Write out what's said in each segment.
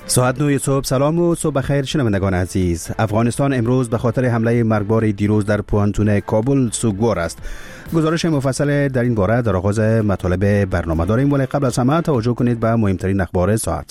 ساعت 9 صبح. سلام و صبح بخیر شنوندگان عزیز. افغانستان امروز به خاطر حمله مرگبار دیروز در پوهنتون کابل سوگوار است. گزارش مفصل در این باره در آغاز مطالب برنامه داریم، ولی قبل از همه توجه کنید به مهمترین اخبار ساعت.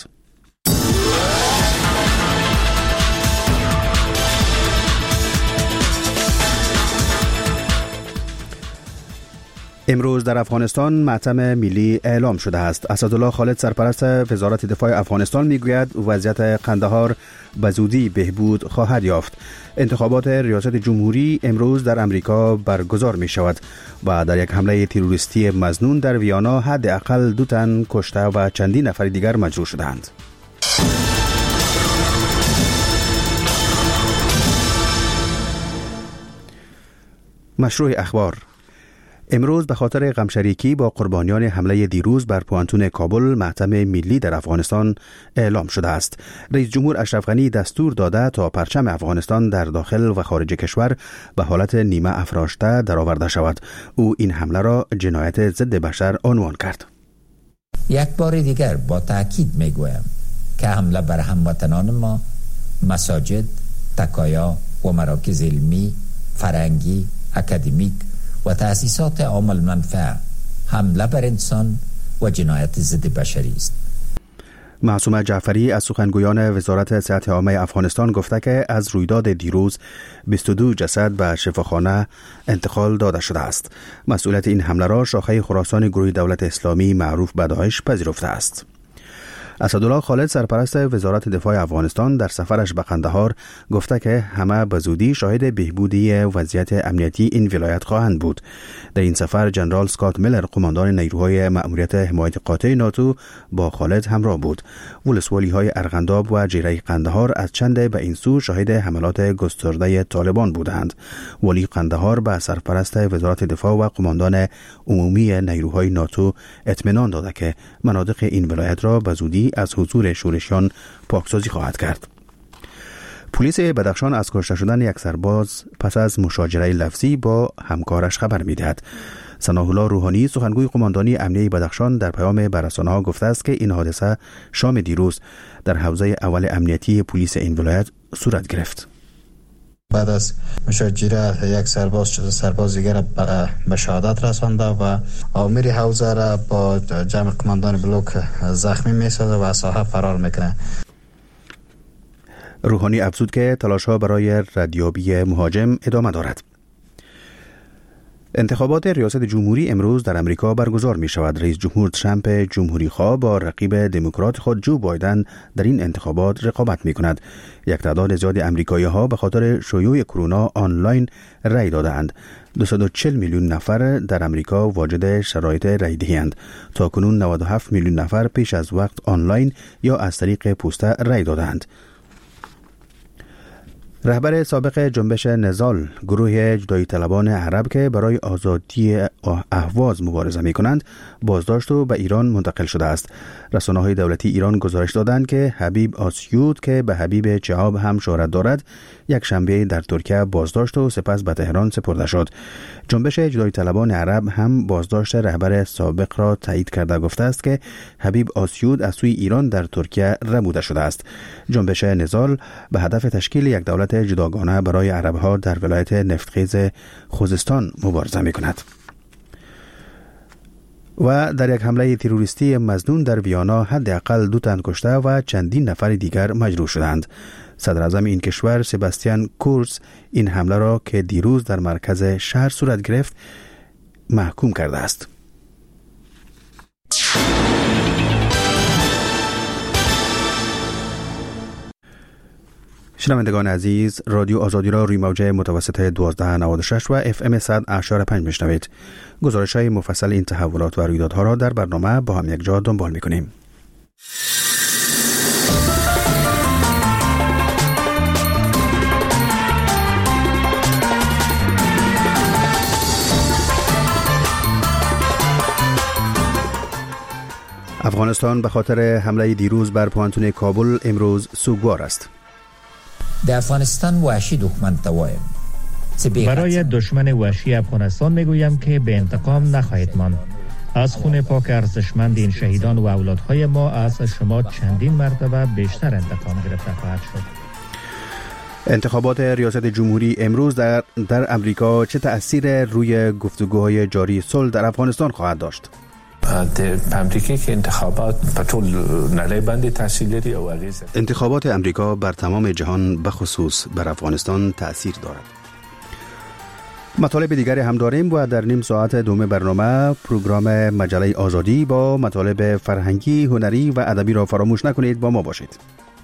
امروز در افغانستان ماتم ملی اعلام شده است. اسدالله خالد سرپرست وزارت دفاع افغانستان میگوید وضعیت قندهار به زودی بهبود خواهد یافت. انتخابات ریاست جمهوری امروز در امریکا برگزار می شود و در یک حمله تروریستی مظنون در ویانا حداقل 2 تن کشته و چندین نفر دیگر مجروح شدند. مشروع اخبار. امروز به خاطر غمشریکی با قربانیان حمله دیروز بر پوهنتون کابل ماتم ملی در افغانستان اعلام شده است. رئیس جمهور اشرف غنی دستور داده تا پرچم افغانستان در داخل و خارج کشور به حالت نیمه افراشته درآورده شود. او این حمله را جنایت ضد بشر عنوان کرد. یک بار دیگر با تأکید میگویم که حمله بر هموطنان ما، مساجد، تکایا و مراکز علمی، فرهنگی، اکادمیک و تأسیسات عام المنفعه حمله بر انسان و جنایت ضد بشری است. معصومه جعفری از سخنگویان وزارت صحت عامه افغانستان گفته که از رویداد دیروز 22 جسد به شفاخانه انتقال داده شده است. مسئولیت این حمله را شاخه خراسان گروه دولت اسلامی معروف به داعش پذیرفته است. اسدالله خالد سرپرست وزارت دفاع افغانستان در سفرش به قندهار گفته که همه به زودی شاهد بهبودی وضعیت امنیتی این ولایت خواهند بود. در این سفر جنرال اسکات میلر قماندان نیروهای مأموریت حمایت قاطع ناتو با خالد همراه بود. ولسوالی‌های ارغنداب و جیره قندهار از چند به این سو شاهد حملات گسترده طالبان بودند. ولی قندهار به سرپرست وزارت دفاع و قماندان عمومی نیروهای ناتو اطمینان داده که مناطق این ولایت را به زودی از حضور شورشیان پاکسازی خواهد کرد. پلیس بدخشان از کشته شدن یک سرباز پس از مشاجره لفظی با همکارش خبر می‌دهد. ثناء الله روحانی سخنگوی قماندانی امنیه بدخشان در پیام به رسانه‌ها گفته است که این حادثه شام دیروز در حوزه اول امنیتی پلیس این ولایت صورت گرفت. بعد از مشاجره یک سرباز دیگر به شهادت رسانده و آمر حوزه را با جمع قماندان بلوک زخمی می‌سازد و از ساحه فرار میکنه. روحانی افزود که تلاش‌ها برای ردیابی مهاجم ادامه دارد. انتخابات ریاست جمهوری امروز در امریکا برگزار می شود. رئیس جمهور ترامپ جمهوری خواه با رقیب دموکرات خود جو بایدن در این انتخابات رقابت می کند. یک تعداد زیاد امریکایی ها به خاطر شیوع کرونا آنلاین رای دادند. 240 میلیون نفر در امریکا واجد شرایط رای دهی اند. تاکنون 97 میلیون نفر پیش از وقت آنلاین یا از طریق پوسته رای دادند. رهبر سابق جنبش نضال، گروه جدایی طلبان عرب که برای آزادی اهواز مبارزه می کنند، بازداشت و به ایران منتقل شده است. رسانه‌های دولتی ایران گزارش دادند که حبیب آسیود که به حبیب چهاب هم شهرت دارد، یک شنبه در ترکیه بازداشت و سپس به تهران سپرده شد. جنبش جدایی طلبان عرب هم بازداشت رهبر سابق را تایید کرده گفته است که حبیب آسیود از سوی ایران در ترکیه ربوده شده است. جنبش نضال به هدف تشکیل یک دولت جداگانه برای عربها در ولایت نفتخیز خوزستان مبارزه می کند. و در یک حمله تروریستی مظنون در ویانا حداقل 2 تن کشته و چندین نفر دیگر مجروح شدند. صدر اعظم این کشور سباستیان کورز این حمله را که دیروز در مرکز شهر صورت گرفت محکوم کرده است. شنوندگان عزیز، رادیو آزادی را روی موج متوسط 1296 و اف ام 100.5 میشنوید. گزارش‌های مفصل این تحولات و رویدادها را در برنامه با هم یک جا دنبال می‌کنیم. افغانستان به خاطر حمله دیروز بر پوهنتون کابل امروز سوگوار است. در افغانستان وحشی دښمن ته وایم برای دشمن وحشی افغانستان میگویم که به انتقام نخواهید ماند. از خون پاک ارزشمند این شهیدان و اولادهای ما از شما چندین مرتبه بیشتر انتقام گرفته خواهد شد. انتخابات ریاست جمهوری امروز در امریکا چه تأثیر روی گفتگوهای جاری صلح در افغانستان خواهد داشت؟ امریکا که انتخابات په ټول نړۍ باندې تاثیر لري او اغیز انتخابات امریکا بر تمام جهان بخصوص بر افغانستان تأثیر دارد. مطالب دیگری هم داریم و در نیم ساعت دوم برنامه پروگرام مجله آزادی با مطالب فرهنگی، هنری و ادبی را فراموش نکنید، با ما باشید.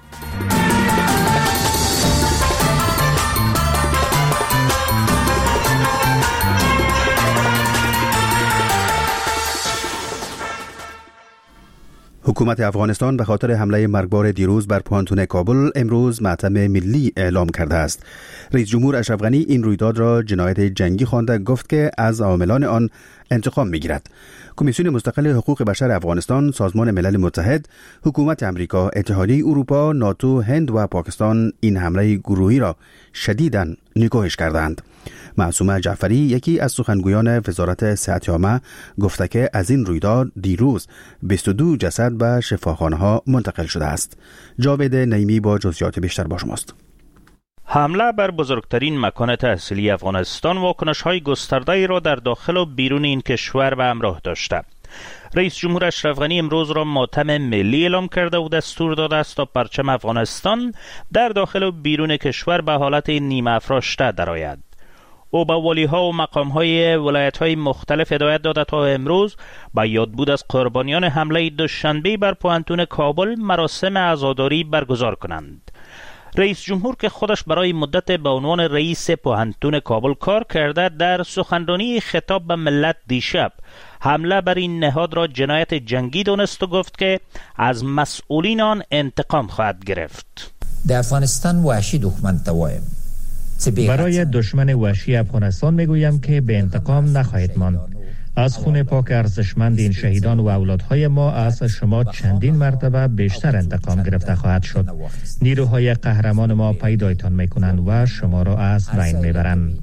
حکومت افغانستان به خاطر حمله مرگبار دیروز بر پوانتون کابل امروز ماتم ملی اعلام کرده است. رئیس جمهور اشرف غنی این رویداد را جنایت جنگی خوانده، گفت که از عاملان آن انتقام می‌گیرد. کمیسیون مستقل حقوق بشر افغانستان، سازمان ملل متحد، حکومت امریکا، اتحادیه اروپا، ناتو، هند و پاکستان این حمله گروهی را شدیداً نکوهش کردند. معصومه جعفری، یکی از سخنگویان وزارت صحت عامه، گفته که از این رویداد دیروز 22 جسد به شفاخانه‌ها منتقل شده است. جاوید نعیمی با جزئیات بیشتر با شماست. حمله بر بزرگترین مکان تحصیلی افغانستان واکنش‌های گسترده‌ای را در داخل و بیرون این کشور به همراه داشته. رئیس جمهور اشرف غنی امروز را ماتم ملی اعلام کرده و دستور داده است تا پرچم افغانستان در داخل و بیرون کشور به حالت نیمه افراشته درآید. او به والی‌ها و مقام‌های ولایت‌های مختلف هدایت داده تا امروز با یادبود از قربانیان حمله دوشنبه بر پوانتون کابل مراسم عزاداری برگزار کنند. رئیس جمهور که خودش برای مدت به عنوان رئیس پوانتون کابل کار کرده، در سخنرانی خطاب به ملت دیشب حمله بر این نهاد را جنایت جنگی دانست و گفت که از مسئولین آن انتقام خواهد گرفت. در افغانستان وحشی دښمن ته وایم برای دشمن وحشی افغانستان میگویم که به انتقام نخواهید ماند. از خون پاک ارزشمند این شهیدان و اولادهای ما از شما چندین مرتبه بیشتر انتقام گرفته خواهد شد. نیروهای قهرمان ما پیدایتان میکنند و شما را از بین میبرند.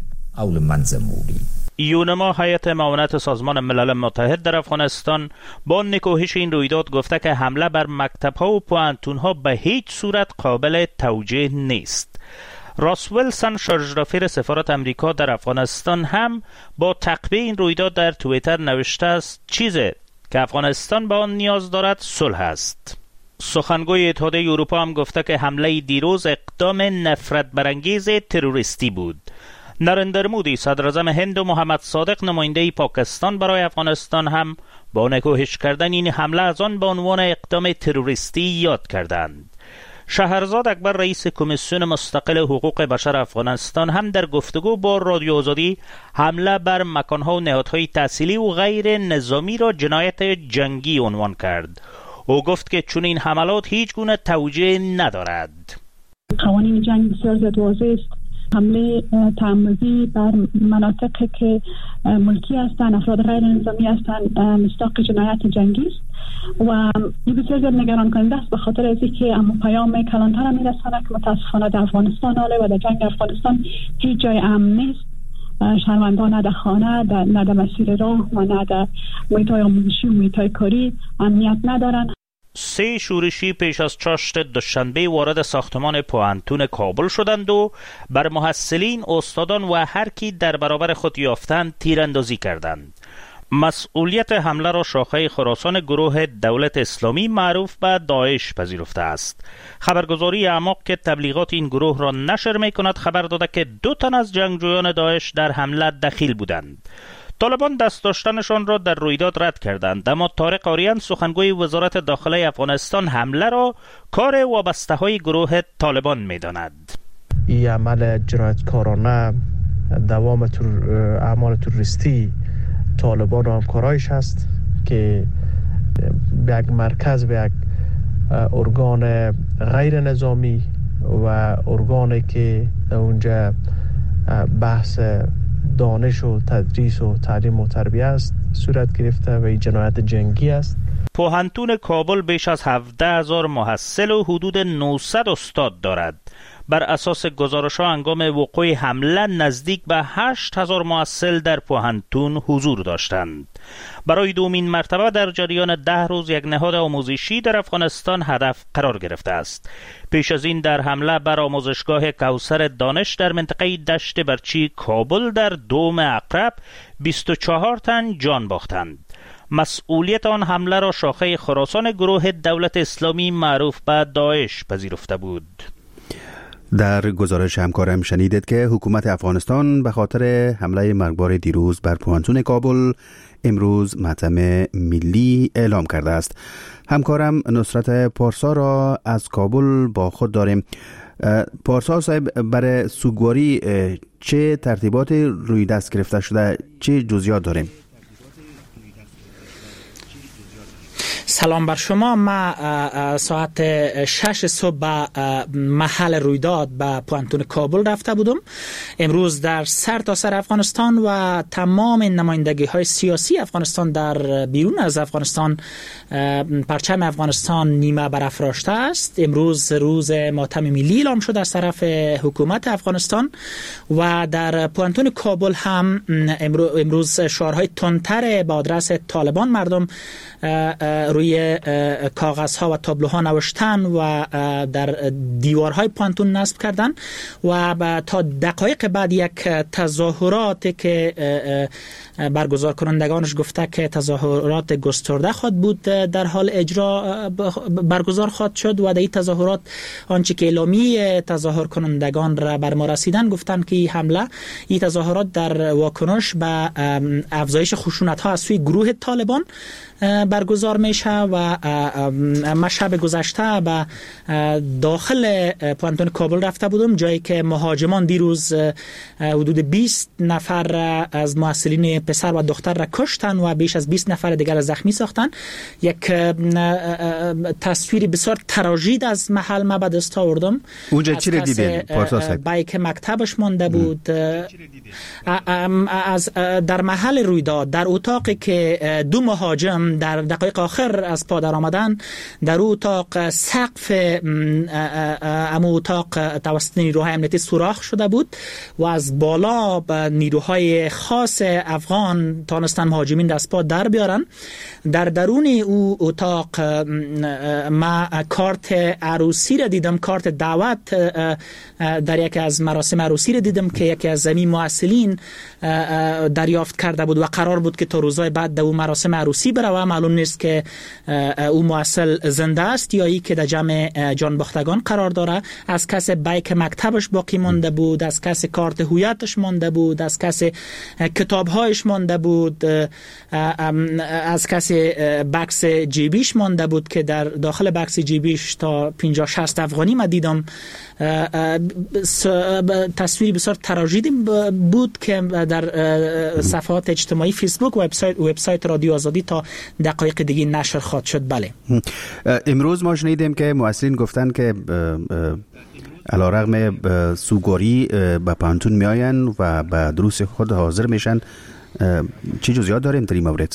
یونما هیئت معاونت سازمان ملل متحد در افغانستان با نکوهش این رویداد گفته که حمله بر مکتب‌ها و پوانتون‌ها به هیچ صورت قابل توجیه نیست. راس ویلسون، شارژ سفارت امریکا در افغانستان، هم با تعقیب این رویداد در توییتر نوشته است چیزی که افغانستان به آن نیاز دارد صلح است. سخنگوی اتحادیه اروپا هم گفته که حمله دیروز اقدام نفرت برانگیز تروریستی بود. نریندر مودی، صدر اعظم هند، و محمد صادق، نماینده پاکستان برای افغانستان، هم با نکوهش کردن این حمله از آن به عنوان اقدام تروریستی یاد کردند. شهرزاد اکبر، رئیس کمیسیون مستقل حقوق بشر افغانستان، هم در گفتگو با رادیو آزادی حمله بر مکانها و نهادهای تحصیلی و غیر نظامی را جنایت جنگی عنوان کرد. او گفت که چون این حملات هیچ گونه توجیه ندارد. قوانین جنگ بسیار زیاد واضح است. حمله تعمدی بر مناطقی که ملکی هستند، افراد غیر نظامی هستند، مصداق جنایت جنگی است و این بسیار زیاد نگران کننده است، به خاطر از اینکه پیام کلانتر میرساند که متاسفانه در افغانستان حاله و در جنگ افغانستان هیچ جای امن نیست. شهروندان نه در خانه، نه در مسیر راه و نه در محیط‌های آموزشی و محیط‌های کاری امنیت ندارند. 3 شورشی پیش از چاشت دوشنبه وارد ساختمان پوانتون کابل شدند و بر محصلین، استادان و هر کی در برابر خود یافتند تیراندازی کردند. مسئولیت حمله را شاخه خراسان گروه دولت اسلامی معروف به داعش پذیرفته است. خبرگزاری اعماق که تبلیغات این گروه را نشر می کند خبر داده که 2 تن از جنگجویان داعش در حمله دخیل بودند. طالبان دست داشتنشان را در رویداد رد کردند، اما طارق آریان، سخنگوی وزارت داخله افغانستان، حمله را کار وابسته‌های گروه طالبان می‌داند. این عمل جنایتکارانه، دوام اعمال تروریستی طالبان و همکارایش هست که به یک مرکز، به یک ارگان غیر نظامی و ارگانی که در اونجا بحث دانش و تدریس و تعلیم و تربیه است صورت گرفته و این جنایت جنگی است. پوهنتون کابل بیش از 17,000 محصل و حدود 900 استاد دارد. بر اساس گزارش‌ها هنگام وقوع حمله نزدیک به 8000 محصل در پوهنتون حضور داشتند. برای دومین مرتبه در جریان 10 روز یک نهاد آموزشی در افغانستان هدف قرار گرفته است. پیش از این در حمله بر آموزشگاه کوثر دانش در منطقه دشت برچی کابل در دوم عقرب 24 تن جان باختند. مسئولیت آن حمله را شاخه خراسان گروه دولت اسلامی معروف به داعش پذیرفته بود. در گزارش همکارم شنیدید که حکومت افغانستان به خاطر حمله مرگبار دیروز بر پوهنتون کابل امروز ماتم ملی اعلام کرده است. همکارم نصرت پارسا را از کابل با خود داریم. پارسا صاحب، برای سوگواری چه ترتیبات روی دست گرفته شده؟ چه جزئیات داریم؟ سلام بر شما. ما ساعت 6 صبح به محل رویداد به پوهنتون کابل رفته بودم. امروز در سرتاسر افغانستان و تمام نمایندگی های سیاسی افغانستان در بیرون از افغانستان پرچم افغانستان نیمه برافراشته است. امروز روز ماتم ملی اعلام شده از طرف حکومت افغانستان و در پوهنتون کابل هم امروز شعارهای تندتر به آدرس طالبان مردم روی کاغذها و تابلوها نوشتن و در دیوارهای پوهنتون نصب کردن و تا دقایق بعد یک تظاهرات که برگزار کنندگانش گفته که تظاهرات گسترده خواهد بود در حال اجرا برگزار خواهد شد و در این تظاهرات آنچه که اعلامیه تظاهر کنندگان را بر ما رسیدن گفتن که این تظاهرات در واکنش به افزایش خشونت ها از سوی گروه طالبان برگزار میشه و ما شب گذشته به داخل پوهنتون کابل رفته بودم، جایی که مهاجمان دیروز حدود 20 نفر از محصلین پسر و دختر را کشتن و بیش از 20 نفر دیگر را زخمی ساختن. یک تصویر بسیار تراژید از محل ما به دست آوردم. اونجا چی رو دیدین پارسا صاحب؟ بایک مکتبش مانده بود. از در محل رویداد در اتاقی که دو مهاجم در دقایق آخر از پا در آمدن، در اتاق سقف اتاق توسط نیروهای امنیتی سوراخ شده بود و از بالا نیروهای خاص افغان تانستن مهاجمین دست پا در بیارن. در درون او اتاق ما کارت عروسی را دیدم، کارت دعوت در یکی از مراسم عروسی را دیدم که یکی از زمین محصلین دریافت کرده بود و قرار بود که تا روزهای بعد در او مراسم عروسی بره و معلوم نیست که او محصل زنده است یا ای که در جمع جانباختگان قرار داره. از کس بایک مکتبش باقی مانده بود، از کس کارت هویتش مانده بود، از کس کتابهایش مانده بود، از کس بکس جیبیش مانده بود که در داخل بکس جیبیش تا 50-60 افغانی ما دیدم. تصویری بسیار تراژیدی بود که در صفحات اجتماعی فیسبوک و وبسایت رادیو آزادی تا دقایق دیگه نشر خواهد شد. بله، امروز ما شنیدیم که محصلین گفتن که علیرغم سوگواری به پوهنتون میآین و به دروس خود حاضر میشن. چه جزئیات داریم در این مورد؟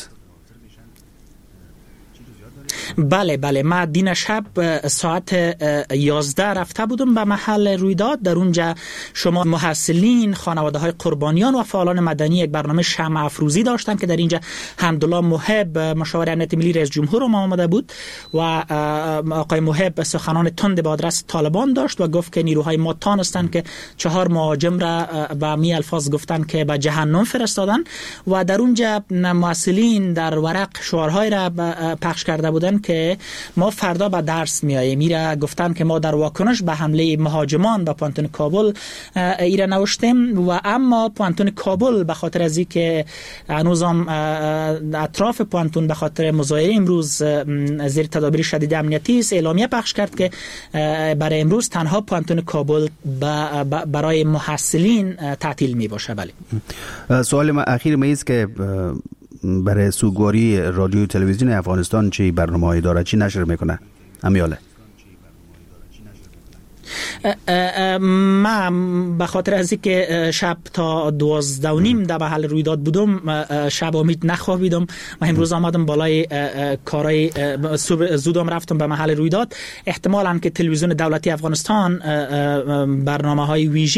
بله، ما دین شب ساعت 11 رفته بودم به محل رویداد. در اونجا شما محصلین، خانواده های قربانیان و فعالان مدنی یک برنامه شمع افروزی داشتن که در اینجا حمدالله محب مشاور امنیت ملی رئیس جمهور آمده بود و آقای محب سخنان تند به آدرس طالبان داشت و گفت که نیروهای ما تانستن که 4 مهاجم را به می الفاظ گفتن که به جهنم فرستادن و در اونجا محصلین در ورق شعارهای را پخش کرده بودن که ما فردا به درس میاییم. میره گفتن که ما در واکنش به حمله مهاجمان به پوهنتون کابل ایره نوشتیم و اما پوهنتون کابل به خاطر از اینکه هنوزم اطراف پوهنتون به خاطر مظاهره امروز زیر تدابیر شدید امنیتی است، اعلامیه پخش کرد که برای امروز تنها پوهنتون کابل برای محصلین تعطیل می باشه. بله، سوال ما اخیر ما است که برای سوگواری رادیو تلویزیون افغانستان چی برنامه‌ای داره، چی نشر میکنه؟ امیاله من به خاطر از اینکه شب تا 12:30 در محل رویداد بودم، شب امید نخوابیدم و امروز آمدم بالای کارهای زودم رفتم به محل رویداد. احتمالاً که تلویزیون دولتی افغانستان برنامه‌های ویژه